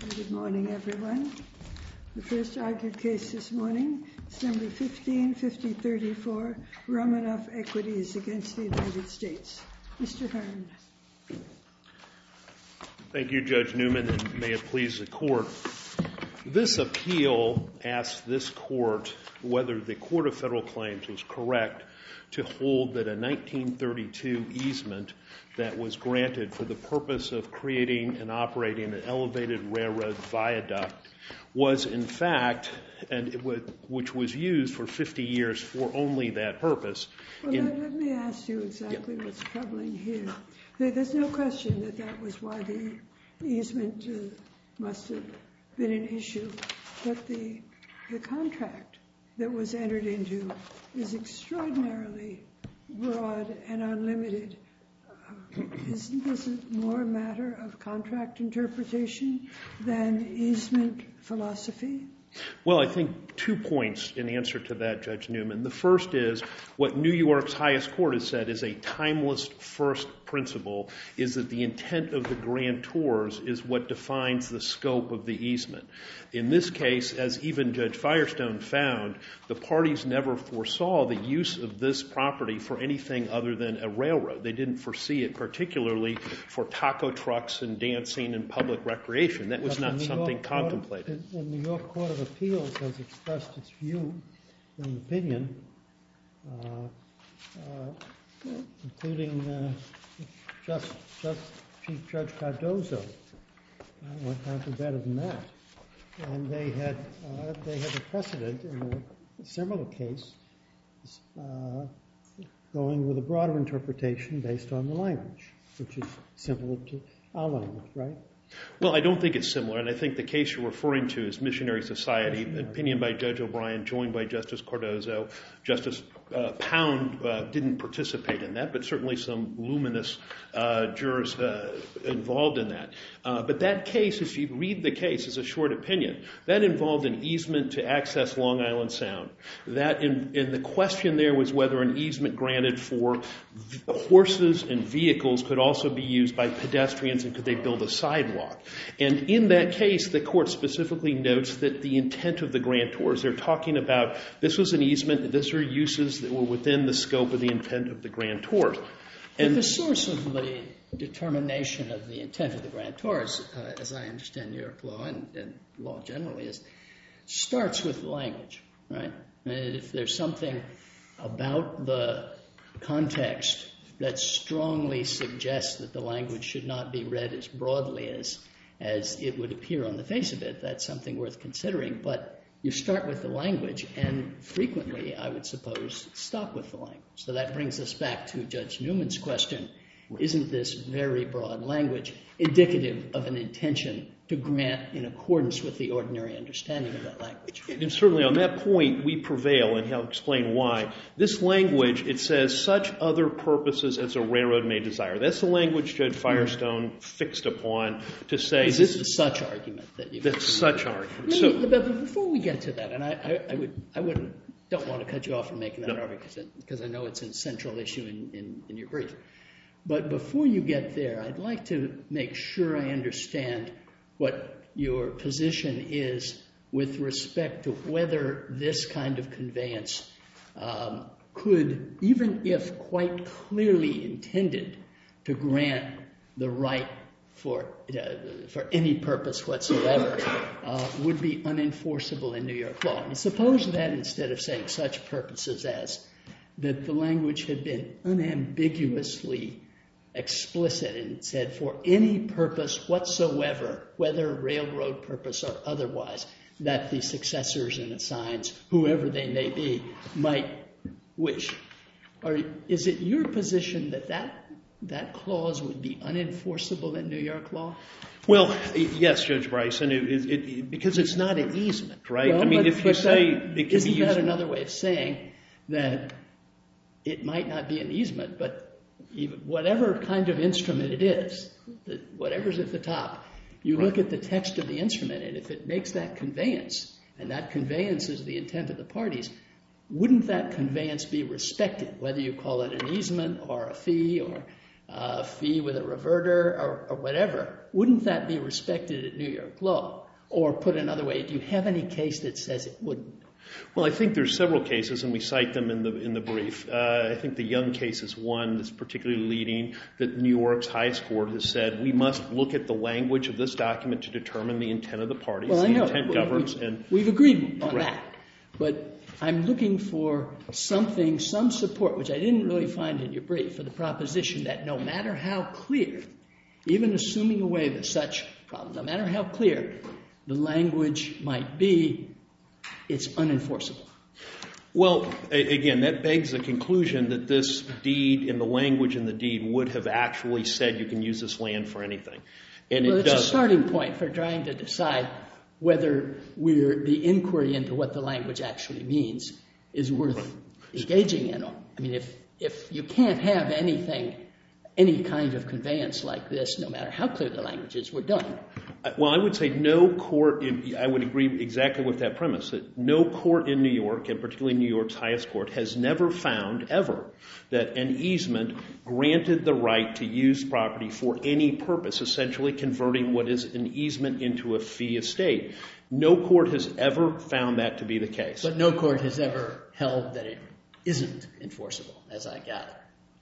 Good morning, everyone. The first argued case this morning is number 155034, Romanoff Equities against the United States. Mr. Hearn. Thank you, Judge Newman, and may it please the Court. This appeal asks this Court whether the Court of Federal Claims was correct to hold that a 1932 easement that was granted for the purpose of creating and operating an elevated railroad viaduct was in fact, which was used for 50 years for only that purpose. Well, let me ask you exactly what's troubling here. There's no question that that was why the easement must have been an issue, but the contract that was entered into is extraordinarily broad and unlimited. Isn't this more a matter of contract interpretation than easement philosophy? Well, I think 2 points in answer to that, Judge Newman. The first is what New York's highest court has said is a timeless first principle is that the intent of the grantors is what defines the scope of the easement. In this case, as even Judge Firestone found, the parties never foresaw the use of this property for anything other than a railroad. They didn't foresee it particularly for taco trucks and dancing and public recreation. That was not something contemplated. The New York Court of Appeals has expressed its view and opinion, including Chief Judge Cardozo went down to better than that. And they had a precedent in a similar case going with a broader interpretation based on the language, which is similar to our language, right? Well, I don't think it's similar, and I think the case you're referring to is Missionary Society, opinion by Judge O'Brien, joined by Justice Cardozo. Justice Pound didn't participate in that, but certainly some luminous jurors involved in that. But that case, if you read the case, is a short opinion. That involved an easement to access Long Island Sound. That, and the question there was whether an easement granted for horses and vehicles could also be used by pedestrians, and could they build a sidewalk. And in that case, the court specifically notes that the intent of the grantors, they're talking about this was an easement, these are uses that were within the scope of the intent of the grantors. And the source of the determination of the intent of the grantors, as I understand New York law and law generally, starts with the language, right? And if there's something about the context that strongly suggests that the language should not be read as broadly as it would appear on the face of it, that's something worth considering. But you start with the language, and frequently, I would suppose, stop with the language. So that brings us back to Judge Newman's question. Isn't this very broad language indicative of an intention to grant in accordance with the ordinary understanding of that language? And certainly on that point, we prevail, and I'll explain why. This language, it says, such other purposes as a railroad may desire. That's the language Judge Firestone fixed upon to say this is the such argument that you've That's such argument. But before we get to that, and I don't want to cut you off from making that argument because I know it's a central issue in your brief. But before you get there, I'd like to make sure I understand what your position is with respect to whether this kind of conveyance could, even if quite clearly intended to grant the right for any purpose whatsoever, would be unenforceable in New York law. And suppose that instead of saying such purposes as, that the language had been unambiguously explicit and said for any purpose whatsoever, whether railroad purpose or otherwise, that the successors and assigns, whoever they may be, might wish. Is it your position that that clause would be unenforceable in New York law? Well, yes, Judge Bryson, because it's not an easement, right? Well, I mean, if you say it can be used... Isn't that another way of saying that it might not be an easement, but whatever kind of instrument it is, whatever's at the top, you look at the text of the instrument, and if it makes that conveyance, and that conveyance is the intent of the parties, wouldn't that conveyance be respected, whether you call it an easement or a fee or fee with a reverter or whatever, wouldn't that be respected at New York law? Or put another way, do you have any case that says it wouldn't? Well, I think there's several cases, and we cite them in the brief. I think the Young case is one that's particularly leading, that New York's highest court has said we must look at the language of this document to determine the intent of the parties. Well, I know. The intent governs. We've agreed on that. But I'm looking for something, some support, which I didn't really find in your brief, for the proposition that no matter how clear, even assuming away the such problem, no matter how clear the language might be, it's unenforceable. Well, again, that begs the conclusion that this deed and the language in the deed would have actually said you can use this land for anything. And well, it it's does. a starting point for trying to decide whether the inquiry into what the language actually means is worth engaging in. I mean, if you can't have anything, any kind of conveyance like this, no matter how clear the language is, we're done. Well, I would say no court, I would agree exactly with that premise, that no court in New York, and particularly New York's highest court, has never found, ever, that an easement granted the right to use property for any purpose, essentially converting what is an easement into a fee estate. No court has ever found that to be the case. But no court has ever held that it isn't enforceable, as I gather.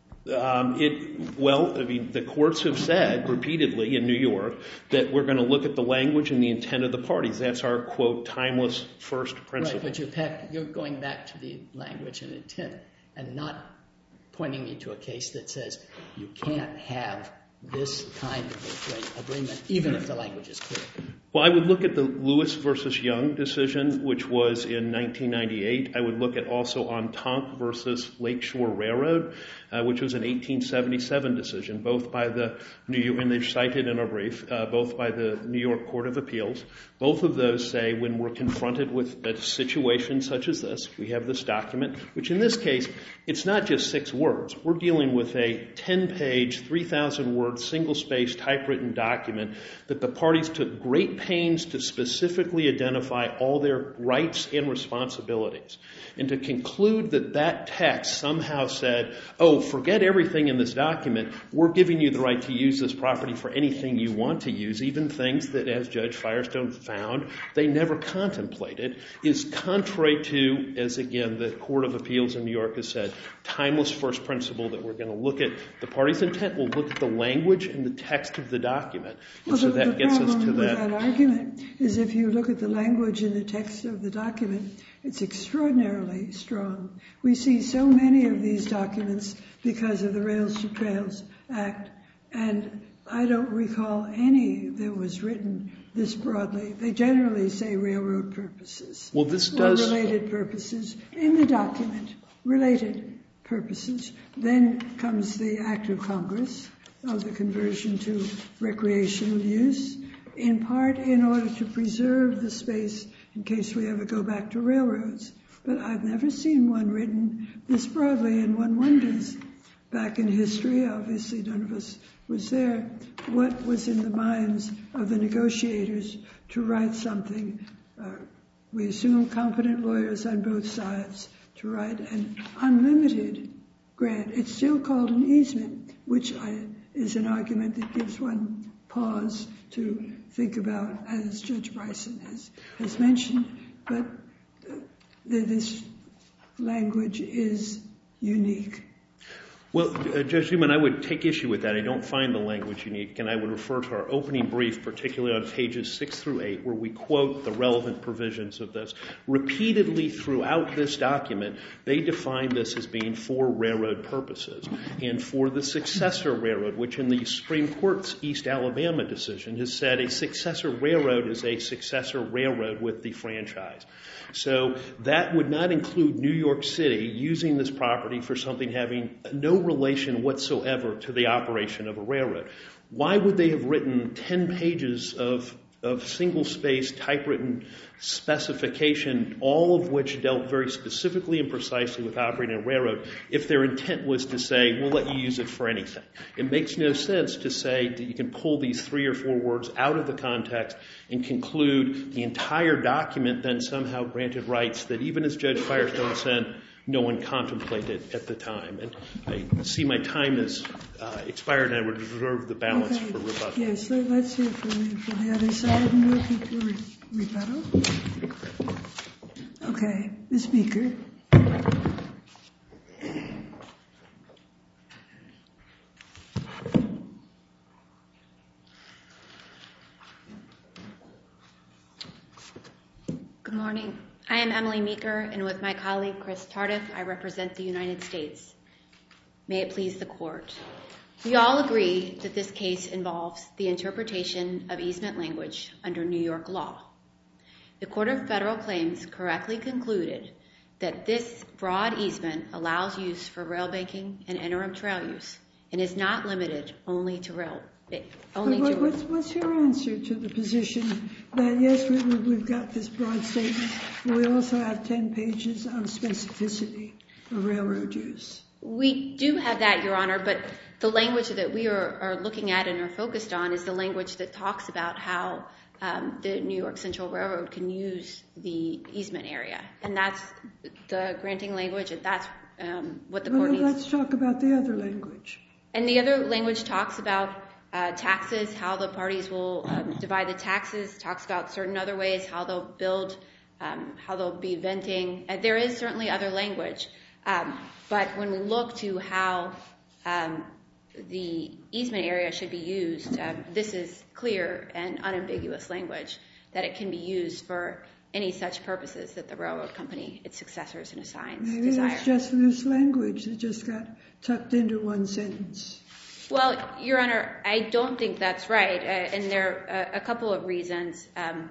The courts have said repeatedly in New York that we're going to look at the language and the intent of the parties. That's our, quote, timeless first principle. Right, but you're going back to the language and intent and not pointing me to a case that says you can't have this kind of agreement, even if the language is clear. Well, I would look at the Lewis versus Young decision, which was in 1998. I would look at also Entente versus Lakeshore Railroad, which was an 1877 decision, both by the New York, and they've cited in our brief, both by the New York Court of Appeals. Both of those say when we're confronted with a situation such as this, we have this document, which in this case, it's not just 6 words. We're dealing with a 10-page, 3,000-word, single-spaced, typewritten document that the parties took great pains to specifically identify all their rights and responsibilities. And to conclude that that text somehow said, oh, forget everything in this document, we're giving you the right to use this property for anything you want to use, even things that, as Judge Firestone found, they never contemplated, is contrary to, as again the Court of Appeals in New York has said, timeless first principle that we're going to look at the party's intent, we'll look at the language and the text of the document. Well, so that gets us to the problem with that argument is if you look at the language and the text of the document, it's extraordinarily strong. We see so many of these documents because of the Rails to Trails Act, and I don't recall any that was written this broadly. They generally say railroad purposes. Well, this does, or related purposes in the document, related purposes. Then comes the Act of Congress of the conversion to recreational use, in part in order to preserve the space in case we ever go back to railroads. But I've never seen one written this broadly, and one wonders, back in history, obviously none of us was there, what was in the minds of the negotiators to write something. We assume competent lawyers on both sides to write an unlimited grant. It's still called an easement, which is an argument that gives one pause to think about, as Judge Bryson has mentioned. But this language is unique. Well, Judge Newman, I would take issue with that. I don't find the language unique, and I would refer to our opening brief, particularly on pages 6 through 8, where we quote the relevant provisions of this. Repeatedly throughout this document, they define this as being for railroad purposes. And for the successor railroad, which in the Supreme Court's East Alabama decision has said a successor railroad is a successor railroad with the franchise. So that would not include New York City using this property for something having no relation whatsoever to the operation of a railroad. Why would they have written 10 pages of single-spaced, typewritten specification, all of which dealt very specifically and precisely with operating a railroad, if their intent was to say, we'll let you use it for anything? It makes no sense to say that you can pull these 3 or 4 words out of the context and conclude the entire document then somehow granted rights that, even as Judge Firestone said, no one contemplated at the time. And I see my time has expired, and I would reserve the balance for rebuttal. Yes, let's hear from the other side, and we'll keep your rebuttal. Okay, Ms. Meeker. Good morning. I am Emily Meeker, and with my colleague Chris Tardif, I represent the United States. May it please the Court. We all agree that this case involves the interpretation of easement language under New York law. The Court of Federal Claims correctly concluded that this broad easement allows use for rail banking and interim trail use and is not limited only to rail. What's your answer to the position that, yes, we've got this broad statement, but we also have 10 pages of specificity of railroad use? We do have that, Your Honor, but the language that we are looking at and are focused on is the language that talks about how the New York Central Railroad can use the easement area. And that's the granting language, and that's what the Court needs. Let's talk about the other language. And the other language talks about taxes, how the parties will divide the taxes, talks about certain other ways, how they'll build, how they'll be venting. There is certainly other language, but when we look to how the easement area should be used, this is clear and unambiguous language that it can be used for any such purposes that the railroad company, its successors and assigns desire. Maybe it's just loose language that just got tucked into one sentence. Well, Your Honor, I don't think that's right, and there are a couple of reasons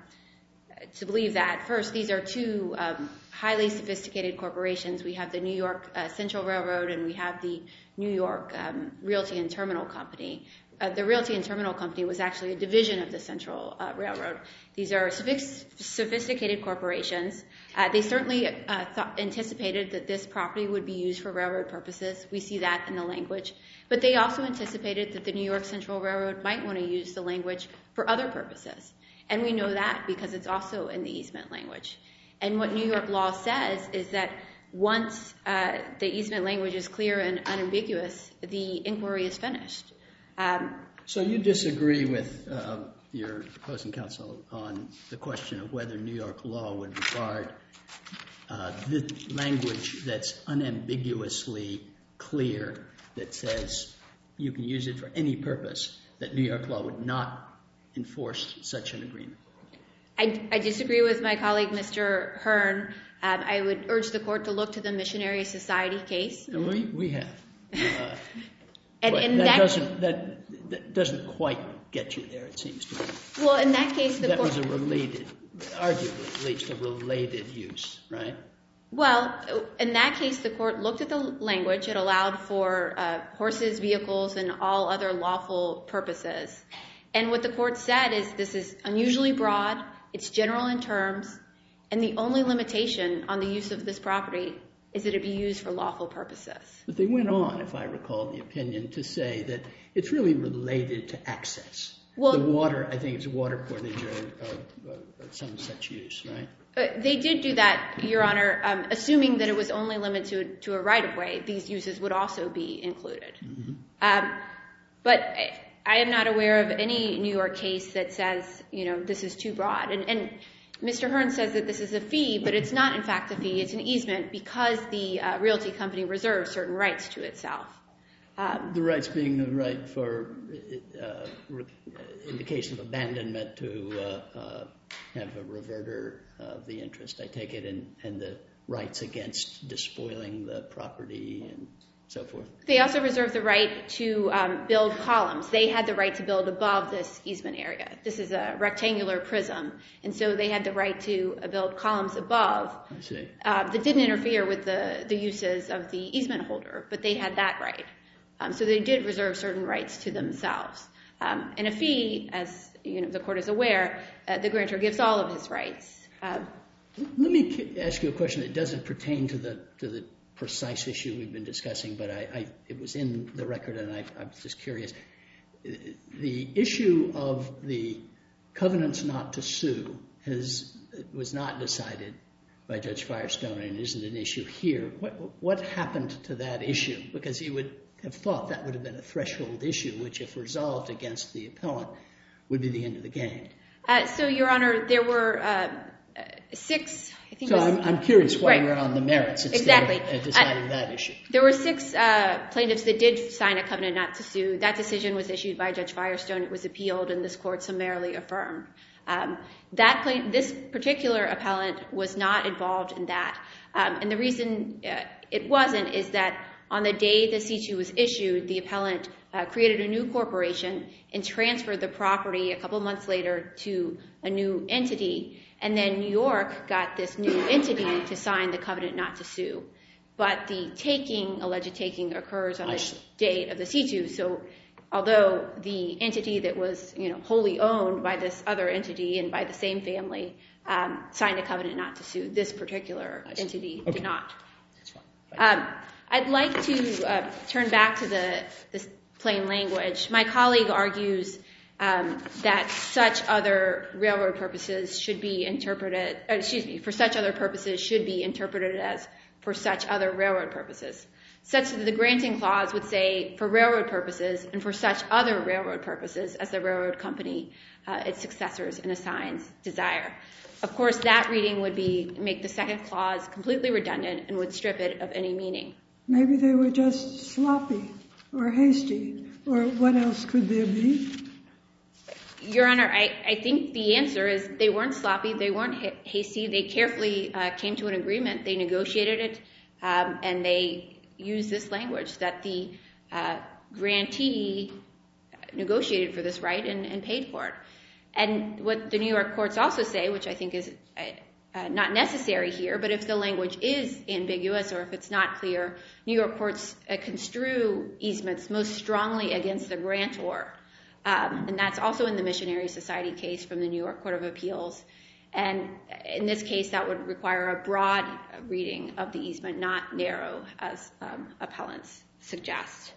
to believe that. First, these are two highly sophisticated corporations. We have the New York Central Railroad, and we have the New York Realty and Terminal Company. The Realty and Terminal Company was actually a division of the Central Railroad. These are sophisticated corporations. They certainly anticipated that this property would be used for railroad purposes. We see that in the language. But they also anticipated that the New York Central Railroad might want to use the language for other purposes. And we know that because it's also in the easement language. And what New York law says is that once the easement language is clear and unambiguous, the inquiry is finished. So you disagree with your opposing counsel on the question of whether New York law would regard the language that's unambiguously clear, that says you can use it for any purpose, that New York law would not enforce such an agreement? I disagree with my colleague, Mr. Hearn. I would urge the court to look to the Missionary Society case. We have. And that doesn't quite get you there, it seems to me. Well, in that case, the that court... was a related, arguably at least, a related use, right? Well, in that case, the court looked at the language. It allowed for horses, vehicles, and all other lawful purposes. And what the court said is this is unusually broad, it's general in terms, and the only limitation on the use of this property is that it be used for lawful purposes. But they went on, if I recall the opinion, to say that it's really related to access. Well, the water, I think it's water portage or some such use, right? They did do that, Your Honor, assuming that it was only limited to a right-of-way. These uses would also be included. Mm-hmm. But I am not aware of any New York case that says, this is too broad. And Mr. Hearn says that this is a fee, but it's not, in fact, a fee. It's an easement because the realty company reserves certain rights to itself. The rights being the right for indication of abandonment to have a reverter of the interest, I take it, and the rights against despoiling the property and so forth. They also reserve the right to build columns. They had the right to build above this easement area. This is a rectangular prism, and so they had the right to build columns above. I see. That didn't interfere with the uses of the easement holder, but they had that right. So they did reserve certain rights to themselves. And a fee, as the court is aware, the grantor gives all of his rights. Let me ask you a question that doesn't pertain to the precise issue we've been discussing, but it was in the record, and I'm just curious. The issue of the covenants not to sue was not decided by Judge Firestone and isn't an issue here, what happened to that issue? Because you would have thought that would have been a threshold issue, which if resolved against the appellant would be the end of the game. So, Your Honor, there were 6... So I'm curious why we're on the merits instead exactly. of deciding that issue. There were 6 plaintiffs that did sign a covenant not to sue. That decision was issued by Judge Firestone. It was appealed, and this court summarily affirmed. This particular appellant was not involved in that. And the reason it wasn't is that on the day the C2 was issued, the appellant created a new corporation and transferred the property a couple months later to a new entity. And then New York got this new entity to sign the covenant not to sue. But the alleged taking occurs on the date of the C2. So although the entity that was wholly owned by this other entity and by the same family signed a covenant not to sue, this particular entity did not. That's fine. I'd like to turn back to this plain language. My colleague argues that such other railroad purposes should be interpreted, for such other purposes should be interpreted as for such other railroad purposes. Such that the granting clause would say for railroad purposes and for such other railroad purposes as the railroad company, its successors and assigns desire. Of course, that reading would make the second clause completely redundant and would strip it of any meaning. Maybe they were just sloppy or hasty, or what else could there be? Your Honor, I think the answer is they weren't sloppy, they weren't hasty. They carefully came to an agreement. They negotiated it, and they used this language that the grantee negotiated for this right and paid for it. And what the New York courts also say, which I think is not necessary here, but if the language is ambiguous or if it's not clear, New York courts construe easements most strongly against the grantor. And that's also in the Missionary Society case from the New York Court of Appeals. And in this case, that would require a broad reading of the easement, not narrow, as appellants suggest.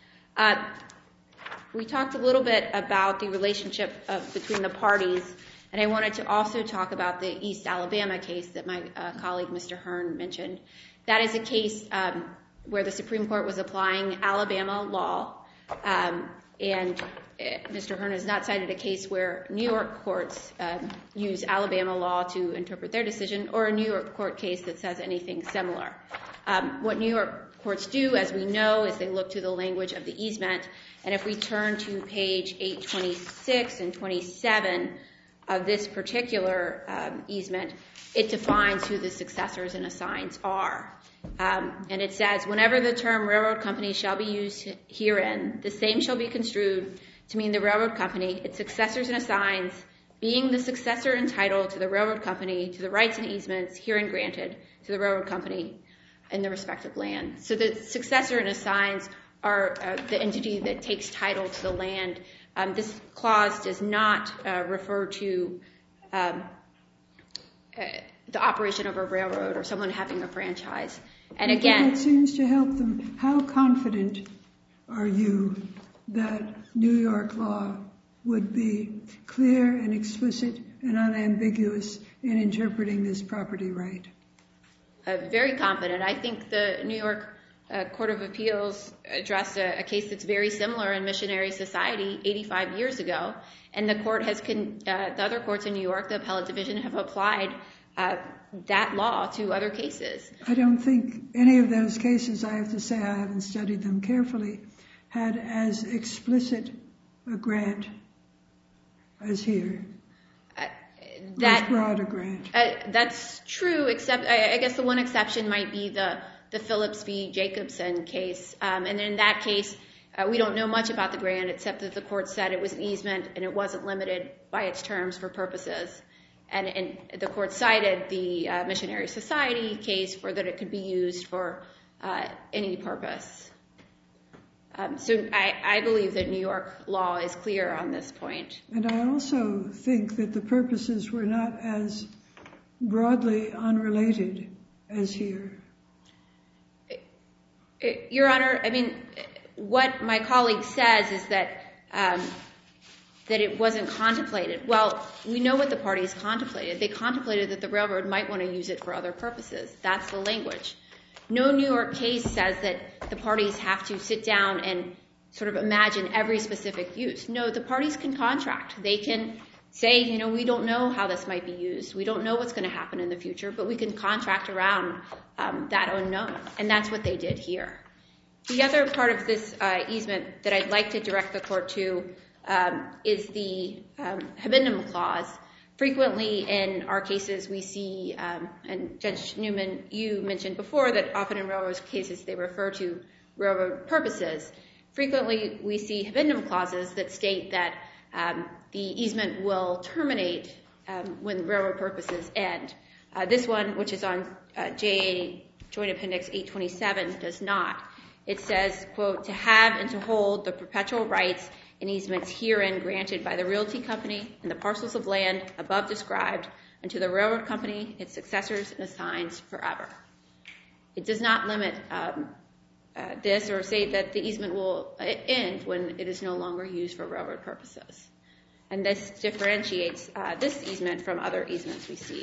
We talked a little bit about the relationship between the parties, and I wanted to also talk about the East Alabama case that my colleague, Mr. Hearn, mentioned. That is a case where the Supreme Court was applying Alabama law, and Mr. Hearn has not cited a case where New York courts use Alabama law to interpret their decision, or a New York court case that says anything similar. What New York courts do, as we know, is they look to the language of the easement, and if we turn to page 826 and 27 of this particular easement, it defines who the successors and assigns are. And it says, whenever the term railroad company shall be used herein, the same shall be construed to mean the railroad company, its successors and assigns, being the successor entitled to the railroad company, to the rights and easements herein granted to the railroad company in the respective land. So the successor and assigns are the entity that takes title to the land. This clause does not refer to the operation of a railroad or someone having a franchise. And again, that seems to help them. How confident are you that New York law would be clear and explicit and unambiguous in interpreting this property right? Very confident. I think the New York Court of Appeals addressed a case that's very similar in Missionary Society 85 years ago, and the other courts in New York, the appellate division, have applied that law to other cases. I don't think any of those cases, I have to say I haven't studied them carefully, had as explicit a grant as here. As broad a grant. That's true, except I guess the one exception might be the Phillips v. Jacobson case. And in that case, we don't know much about the grant except that the court said it was an easement and it wasn't limited by its terms for purposes. And the court cited the Missionary Society case for that it could be used for any purpose. So I believe that New York law is clear on this point. And I also think that the purposes were not as broadly unrelated as here. Your Honor, I mean, what my colleague says is that that it wasn't contemplated. Well, we know what the parties contemplated. They contemplated that the railroad might want to use it for other purposes. That's the language. No New York case says that the parties have to sit down and sort of imagine every specific use. No, the parties can contract. They can say, you know, we don't know how this might be used. We don't know what's going to happen in the future, but we can contract around that unknown. And that's what they did here. The other part of this easement that I'd like to direct the court to is the Habendum Clause. Frequently in our cases we see, and Judge Newman, you mentioned before that often in railroad cases they refer to railroad purposes. Frequently we see Habendum Clauses that state that the easement will terminate when railroad purposes end. This one, which is on JA Joint Appendix 827, does not. It says, quote, to have and to hold the perpetual rights and easements herein granted by the realty company and the parcels of land above described unto the railroad company, its successors, and assigns forever. It does not limit this or say that the easement will end when it is no longer used for railroad purposes. And this differentiates this easement from other easements we see.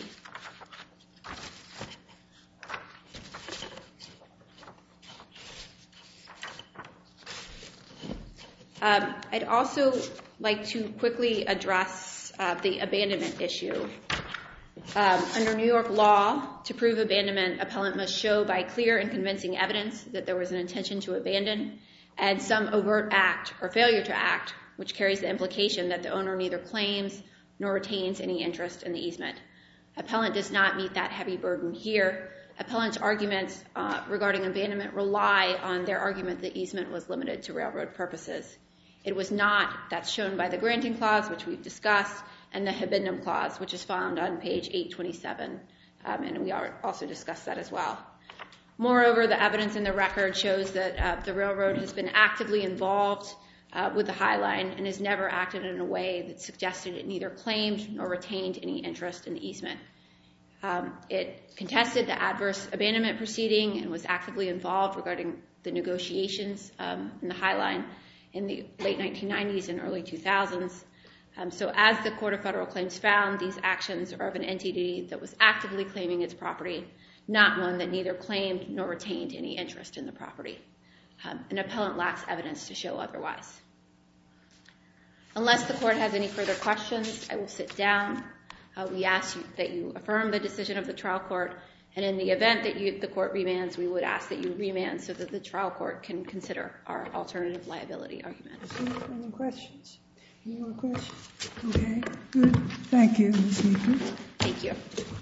I'd also like to quickly address the abandonment issue. Under New York law, to prove abandonment, appellant must show by clear and convincing evidence that there was an intention to abandon and some overt act or failure to act, which carries the implication that the owner neither claims nor retains any interest in the easement. Appellant does not meet that heavy burden here. Appellant's arguments regarding abandonment rely on their argument that easement was limited to railroad purposes. It was not. That's shown by the granting clause, which we've discussed, and the Habendum Clause, which is found on page 827, and we also discussed that as well. Moreover, the evidence in the record shows that the railroad has been actively involved with the High Line and has never acted in a way that suggested it neither claimed nor retained any interest in the easement. It contested the adverse abandonment proceeding and was actively involved regarding the negotiations in the High Line in the late 1990s and early 2000s. So as the Court of Federal Claims found, these actions are of an entity that was actively claiming its property, not one that neither claimed nor retained any interest in the property. An appellant lacks evidence to show otherwise. Unless the court has any further questions, I will sit down. We ask that you affirm the decision of the trial court, and in the event that the court remands, we would ask that you remand so that the trial court can consider our alternative liability argument. Any questions? Any more questions? Okay, good. Thank you, Ms. Meeker. Thank you.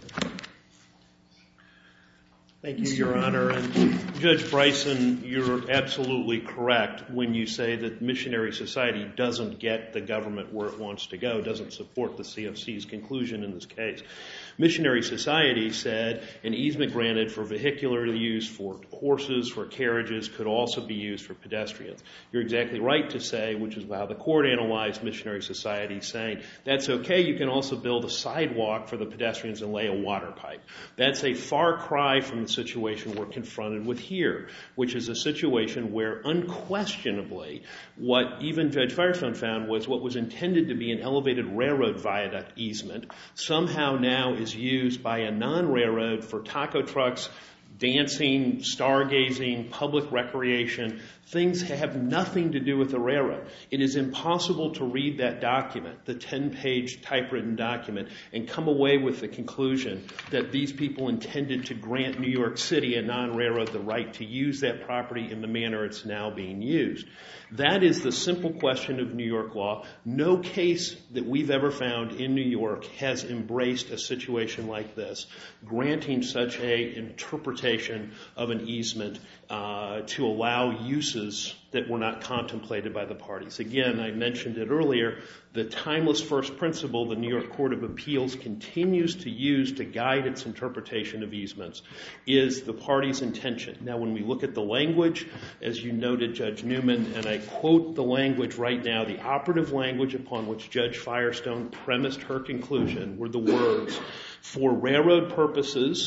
Thank you, Your Honor. And Judge Bryson, you're absolutely correct when you say that Missionary Society doesn't get the government where it wants to go, doesn't support the CFC's conclusion in this case. Missionary Society said an easement granted for vehicular use for horses, for carriages, could also be used for pedestrians. You're exactly right to say, which is how the court analyzed Missionary Society, saying that's okay, you can also build a sidewalk for the pedestrians and lay a water pipe. That's a far cry from the situation we're confronted with here, which is a situation where unquestionably what even Judge Firestone found was what was intended to be an elevated railroad viaduct easement somehow now is used by a non-railroad for taco trucks, dancing, stargazing, public recreation. Things have nothing to do with the railroad. It is impossible to read that document, the 10-page typewritten document, and come away with the conclusion that these people intended to grant New York City, a non-railroad, the right to use that property in the manner it's now being used. That is the simple question of New York law. No case that we've ever found in New York has embraced a situation like this, granting such an interpretation of an easement to allow uses that were not contemplated by the parties. Again, I mentioned it earlier, the timeless first principle the New York Court of Appeals continues to use to guide its interpretation of easements is the party's intention. Now, when we look at the language, as you noted, Judge Newman, and I quote the language right now, the operative language upon which Judge Firestone premised her conclusion were the words, for railroad purposes,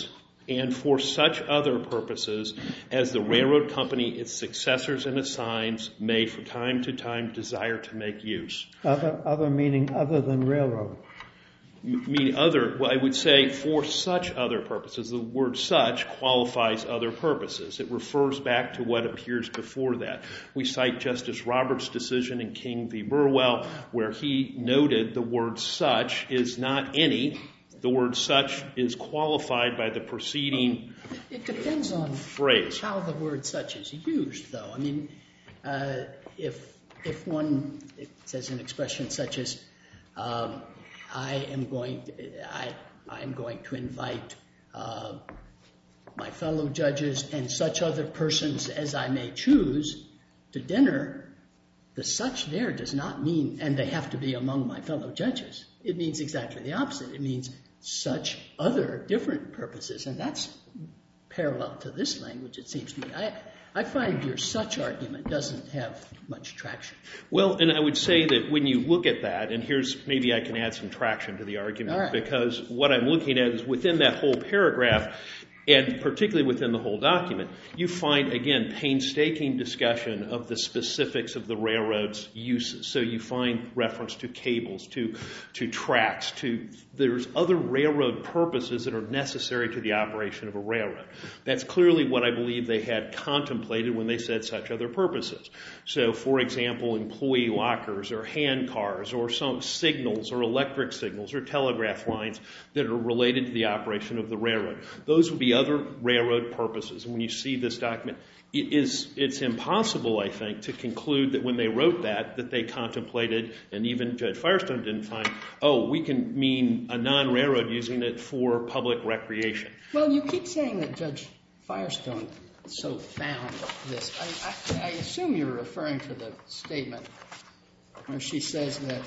and for such other purposes as the railroad company, its successors and assigns may from time to time desire to make use. Other meaning other than railroad. Mean other, well, I would say for such other purposes. The word such qualifies other purposes. It refers back to what appears before that. We cite Justice Roberts' decision in King v. Burwell, where he noted the word such is not any. The word such is qualified by the preceding phrase. It depends on how the word such is used, though. I mean, if one says an expression such as, I am going to invite my fellow judges and such other persons as I may choose to dinner, the such there does not mean, and they have to be among my fellow judges. It means exactly the opposite. It means such other different purposes, and that's parallel to this language, it seems to me. I find your such argument doesn't have much traction. Well, and I would say that when you look at that, and maybe I can add some traction to the argument, right. Because what I'm looking at is within that whole paragraph, and particularly within the whole document, you find, again, painstaking discussion of the specifics of the railroad's uses. So you find reference to cables, to tracks, there's other railroad purposes that are necessary to the operation of a railroad. That's clearly what I believe they had contemplated when they said such other purposes. So, for example, employee lockers or hand cars or some signals or electric signals or telegraph lines that are related to the operation of the railroad. Those would be other railroad purposes. And when you see this document, it's impossible, I think, to conclude that when they wrote that they contemplated, and even Judge Firestone didn't find, we can mean a non-railroad using it for public recreation. Well, you keep saying that Judge Firestone so found this. I assume you're referring to the statement where she says that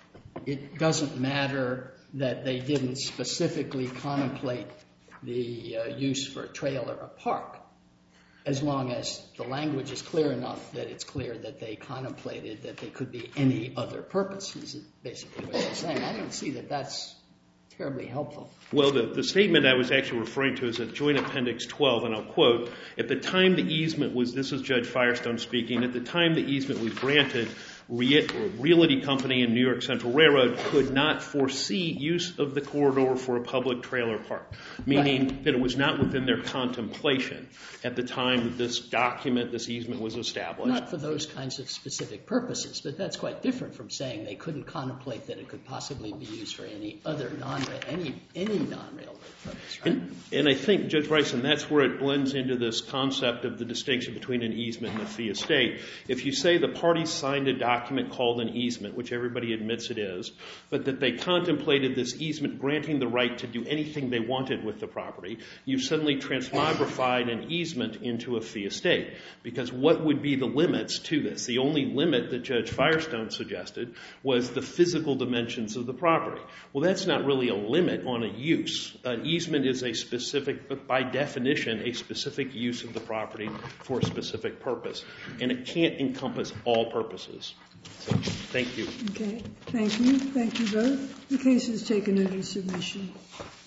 it doesn't matter that they didn't specifically contemplate the use for a trail or a park, as long as the language is clear enough that it's clear that they contemplated that they could be any other purpose, is basically what she's saying. I don't see that that's terribly helpful. Well, the statement I was actually referring to is at Joint Appendix 12, and I'll quote, at the time the easement was, this is Judge Firestone speaking, at the time the easement was granted, Realty Company and New York Central Railroad could not foresee use of the corridor for a public trailer park, meaning that it was not within their contemplation at the time that this document, this easement was established. Not for those kinds of specific purposes, but that's quite different from saying they couldn't contemplate that it could possibly be used for any other non-railroad purpose, right? And I think, Judge Bryson, that's where it blends into this concept of the distinction between an easement and a fee estate. If you say the parties signed a document called an easement, which everybody admits it is, but that they contemplated this easement granting the right to do anything they wanted with the property, you've suddenly transmogrified an easement into a fee estate. Because what would be the limits to this? The only limit that Judge Firestone suggested was the physical dimensions of the property. Well, that's not really a limit on a use. An easement is a specific, but by definition, a specific use of the property for a specific purpose. And it can't encompass all purposes. So, thank you. Okay. Thank you. Thank you both. The case is taken under submission.